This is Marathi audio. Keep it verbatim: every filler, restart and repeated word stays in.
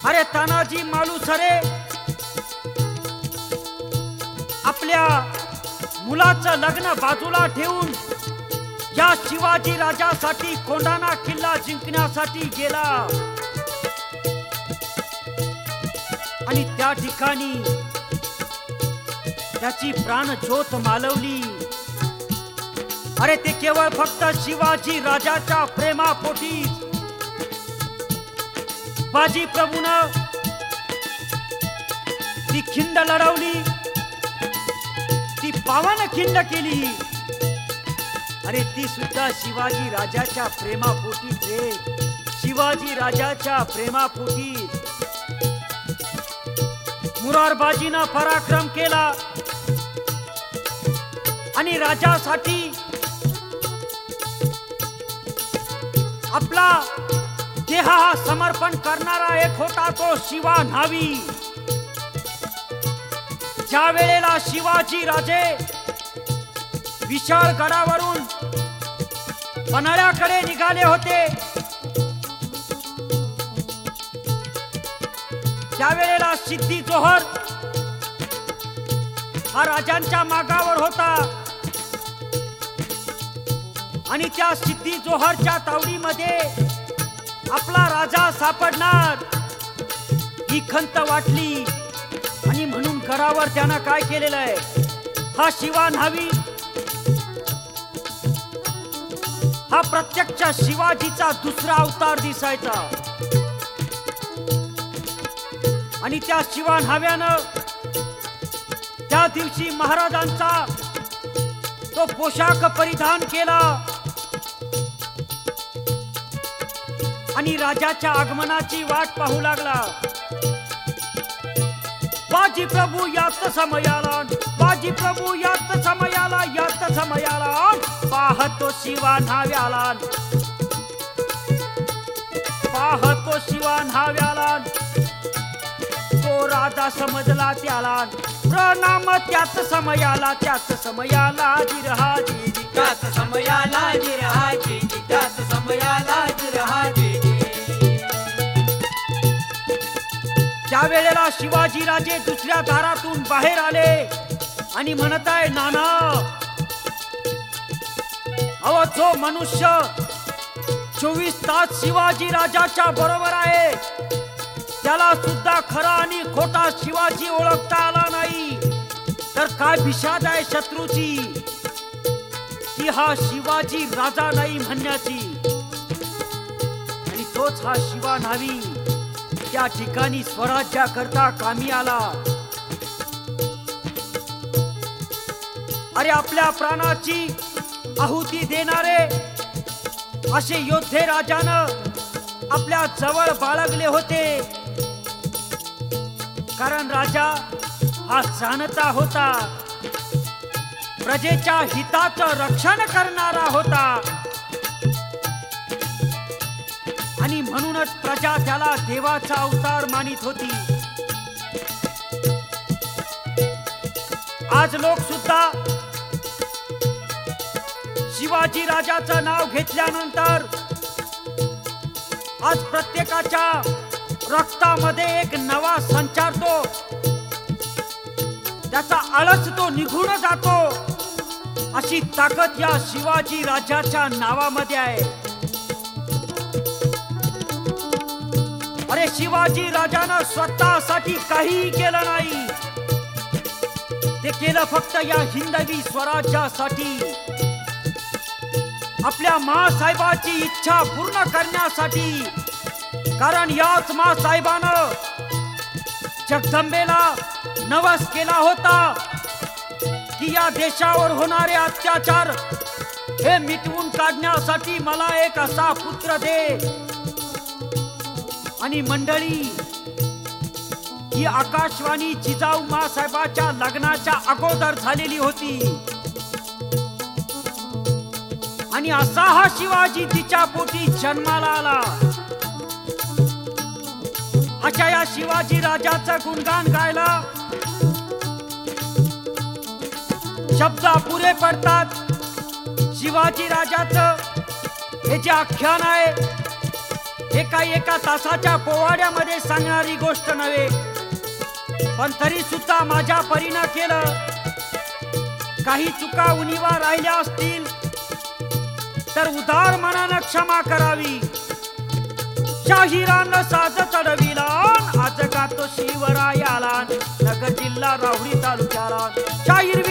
अरे तानाजी मालुसरे आपल्या मुलाचं लग्न बाजूला ठेवून या शिवाजी राजासाठी कोंढाणा किल्ला जिंकण्यासाठी गेला आणि त्या ठिकाणी त्याची प्राणज्योत मालवली। अरे ते केवळ फक्त शिवाजी राजाच्या प्रेमापोटी बाजी प्रभूनं ती खिंड लढवली, ती पावन खिंड केली। अरे ती सुद्धा शिवाजी राजाच्या प्रेमापोटी रे, शिवाजी राजाच्या प्रेमापोटी। मुरारबाजीनं पराक्रम केला आणि राजासाठी आपला देह समर्पण करणारा एक होता तो शिवा न्हावी। ज्या वेळेला शिवाजी राजे विशाळ गडावरून पन्हाळ्याकडे निघाले होते, त्यावेळेला सिद्धी जोहर हा राजांच्या मागावर होता आणि त्या सिद्धी जोहरच्या तावडीमध्ये आपला राजा सापडणार ही खंत वाटली आणि म्हणून गडावर त्यानं काय केलेलं आहे, हा शिवा न्हावी हा प्रत्यक्ष शिवाजीचा दुसरा अवतार दिसायचा। आणि त्या शिवा न्हाव्यानं त्या दिवशी महाराजांचा तो पोशाख परिधान केला आणि राजाच्या आगमनाची वाट पाहू लागला। बाजी प्रभू यात समयाला, बाजी प्रभू यात समयाला, यात समयाला पाहतो शिवा न्हाव्याला, पाहतो शिवा न्हाव्याला। तो राजा समजला त्याला, प्रणाम त्याच समयाला, त्याच समयाला जिरहाजी, त्याच समयाला जिरहाजी, त्याच समयाला जिरहाजी। त्या वेळेला शिवाजी राजे दुसऱ्या दारातून बाहेर आले आणि म्हणत आहे, नाना अहो जो मनुष्य चोवीस तास शिवाजी राजाच्या बरोबर आहे त्याला सुद्धा खरा आणि खोटा शिवाजी ओळखता आला नाही, तर काय विषाद आहे शत्रूची की हा शिवाजी राजा नाही म्हणण्याची। आणि तोच हा शिवा न्हावी त्या ठिकाणी स्वराज्याकरता कामी आला। अरे आपल्या प्राणाची आहुती देणारे असे योद्धे राजानं आपल्या जवळ बाळगले होते, कारण राजा हा जाणता होता, प्रजेच्या हिताचं रक्षण करणारा होता आणि म्हणूनच प्रजा त्याला देवाचा अवतार मानित होती। आज लोक सुद्धा शिवाजी राजाचं नाव घेतल्यानंतर आज प्रत्येकाच्या रक्तामध्ये एक नवा संचारतो, त्याचा आळस तो निघून जातो, अशी ताकद या शिवाजी राजाच्या नावामध्ये आहे। अरे शिवाजी राजानं स्वतःसाठी काहीही केलं नाही, ते केलं फक्त या हिंदवी स्वराज्यासाठी, आपल्या माँसाहेबाची इच्छा पूर्ण करण्यासाठी। कारण याच माँसाहेबानं जगदंबेला नवस केला होता की या देशावर होणारे अत्याचार हे मिटवून काढण्यासाठी मला एक असा पुत्र दे। आणि मंडळी ही आकाशवाणी जिजाऊ माँसाहेबाच्या लग्नाच्या अगोदर झालेली होती आणि असा हा शिवाजी तिच्या पोटी जन्माला आला। अशा या शिवाजी राजाचं गुणगान गायला शब्द अपुरे पडतात। शिवाजी राजाचं हे जे आख्यान आहे हे काही एका तासाच्या पोवाड्यामध्ये सांगणारी गोष्ट नव्हे, पण तरी सुद्धा माझ्या परीनं केलं. काही चुका उणीवा राहिल्या असतील तर उदार मनानं क्षमा करावी. शाहिरानं साज चढविला आज गातो शिवरायाला, नगर जिल्हा राहुरी तालुक्याला. शाहीर